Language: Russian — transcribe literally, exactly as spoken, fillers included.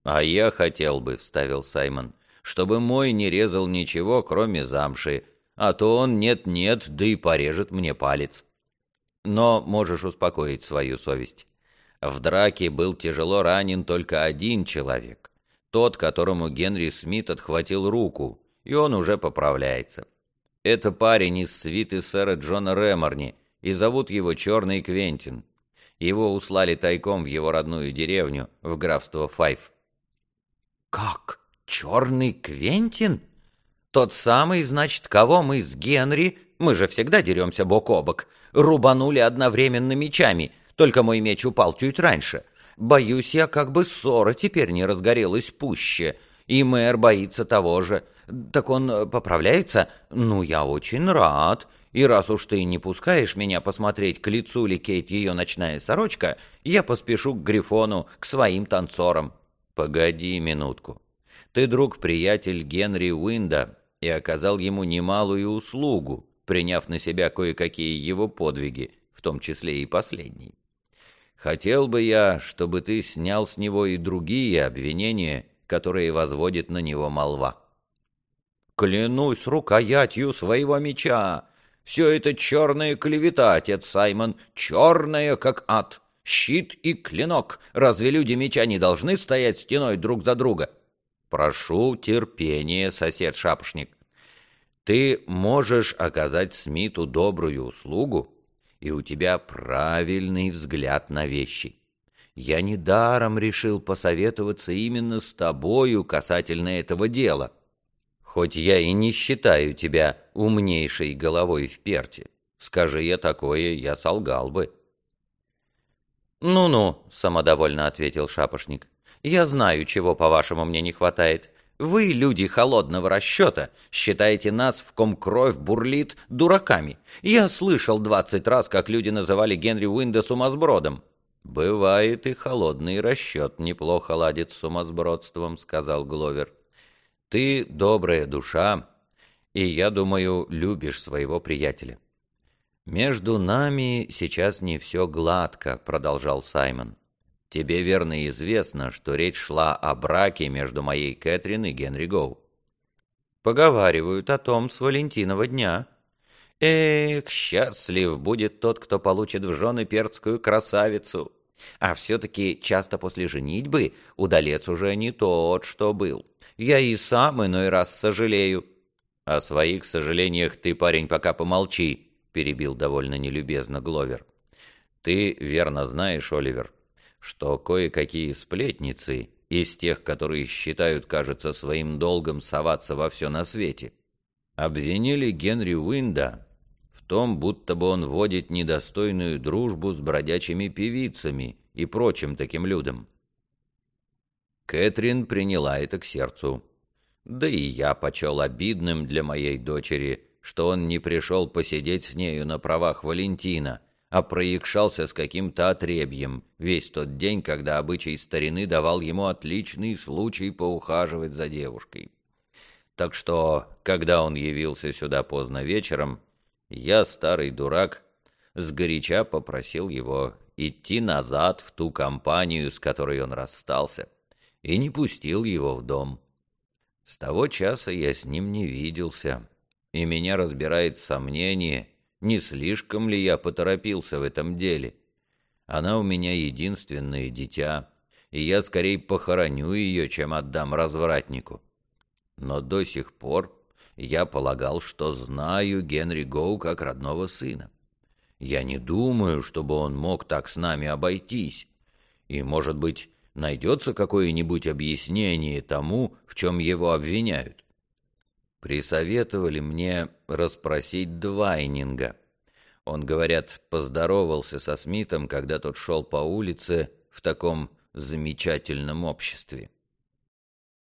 «А я хотел бы», — вставил Саймон, — «чтобы мой не резал ничего, кроме замши, а то он нет-нет, да и порежет мне палец». Но можешь успокоить свою совесть. В драке был тяжело ранен только один человек, тот, которому Генри Смит отхватил руку, и он уже поправляется. Это парень из свиты сэра Джона Реморни, и зовут его Черный Квентин. Его услали тайком в его родную деревню, в графство Файф. «Как? Черный Квентин? Тот самый, значит, кого мы с Генри, мы же всегда деремся бок о бок, рубанули одновременно мечами, только мой меч упал чуть раньше. Боюсь я, как бы ссора теперь не разгорелась пуще, и мэр боится того же. Так он поправляется? Ну, я очень рад. И раз уж ты не пускаешь меня посмотреть, к лицу ли Кейт ее ночная сорочка, я поспешу к Грифону, к своим танцорам». «Погоди минутку. Ты друг-приятель Генри Уинда и оказал ему немалую услугу, приняв на себя кое-какие его подвиги, в том числе и последний. Хотел бы я, чтобы ты снял с него и другие обвинения, которые возводит на него молва». «Клянусь рукоятью своего меча! Все это черная клевета, отец Саймон, черная, как ад! Щит и клинок! Разве люди меча не должны стоять стеной друг за друга?» «Прошу терпения, сосед Шапошник. Ты можешь оказать Смиту добрую услугу, и у тебя правильный взгляд на вещи. Я недаром решил посоветоваться именно с тобою касательно этого дела, хоть я и не считаю тебя умнейшей головой в Перте. Скажи я такое, я солгал бы». «Ну-ну», — самодовольно ответил Шапошник, — «я знаю, чего, по-вашему, мне не хватает. Вы, люди холодного расчета, считаете нас, в ком кровь бурлит, дураками. Я слышал двадцать раз, как люди называли Генри Уинда сумасбродом». «Бывает, и холодный расчет неплохо ладит с сумасбродством», — сказал Гловер. «Ты добрая душа, и, я думаю, любишь своего приятеля». «Между нами сейчас не все гладко», — продолжал Саймон. «Тебе верно известно, что речь шла о браке между моей Кэтрин и Генри Гоу». «Поговаривают о том с Валентинова дня». «Эх, счастлив будет тот, кто получит в жены перцкую красавицу. А все-таки часто после женитьбы удалец уже не тот, что был. Я и сам иной раз сожалею». «О своих сожалениях ты, парень, пока помолчи», — перебил довольно нелюбезно Гловер. «Ты верно знаешь, Оливер, что кое-какие сплетницы из тех, которые считают, кажется, своим долгом соваться во все на свете, обвинили Генри Уинда в том, будто бы он водит недостойную дружбу с бродячими певицами и прочим таким людям. Кэтрин приняла это к сердцу. Да и я почел обидным для моей дочери, что он не пришел посидеть с нею на правах Валентина, а проикшался с каким-то отребьем весь тот день, когда обычай старины давал ему отличный случай поухаживать за девушкой. Так что, когда он явился сюда поздно вечером, я, старый дурак, сгоряча попросил его идти назад в ту компанию, с которой он расстался, и не пустил его в дом. С того часа я с ним не виделся, и меня разбирает сомнение, не слишком ли я поторопился в этом деле. Она у меня единственное дитя, и я скорее похороню ее, чем отдам развратнику. Но до сих пор я полагал, что знаю Генри Гоу как родного сына. Я не думаю, чтобы он мог так с нами обойтись, и, может быть, найдется какое-нибудь объяснение тому, в чем его обвиняют. Присоветовали мне расспросить Двайнинга. Он, говорят, поздоровался со Смитом, когда тот шел по улице в таком замечательном обществе.